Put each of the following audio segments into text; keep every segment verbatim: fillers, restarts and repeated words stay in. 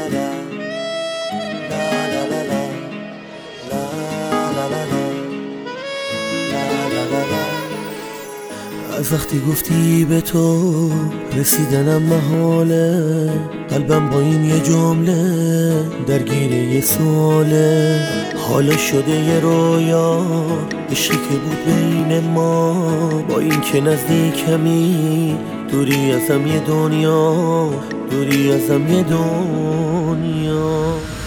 از وقتی گفتی به تو رسیدنم محاله، قلبم با این یه جمله درگیر یه سواله. حالا شده یه رویا، عشقی که بود بین ما، با این که نزدیکمی دوری ازم یه دنیا، دوری ازم یه دنیا.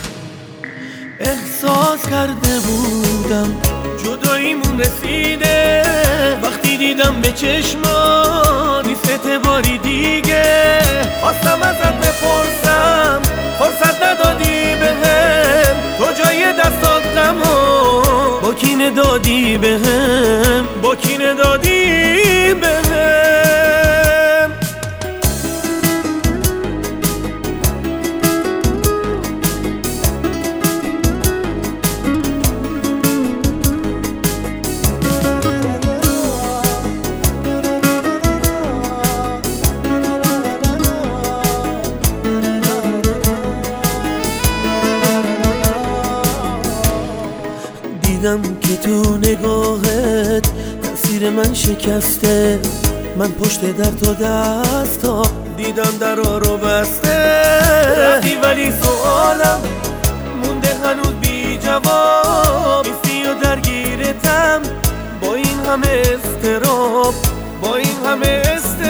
احساس کرده بودم جداییمون رسیده، وقتی دیدم به چشمان نیست باری دیگه. خواستم ازت بپرسم فرصت ندادی بهم، تو جای دستات غمو با کینه دادی بهم، با کینه دادی بهم. دیدم که تو نگاهت تأثیر من شکسته، من پشت در تو دستا دیدم درا رو بسته. رفتی ولی سوالم مونده هنوز بی جواب، نیستی و درگیرتم با این همه استراب، با این همه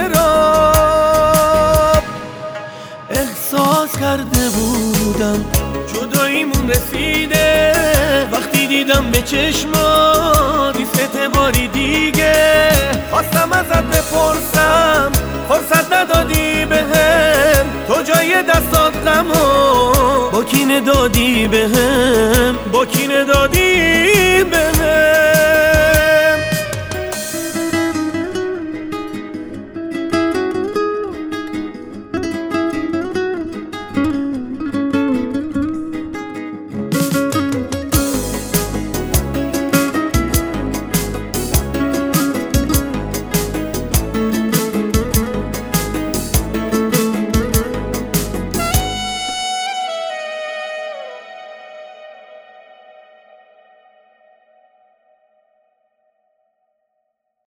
استراب. احساس کرده بودم جداییمون رسیده، وقتی دیدم به چشمان نیست باری دیگه. خواستم ازت بپرسم فرصت ندادی بهم، تو جای دستات غمو با کینه دادی بهم، با کینه دادی بهم.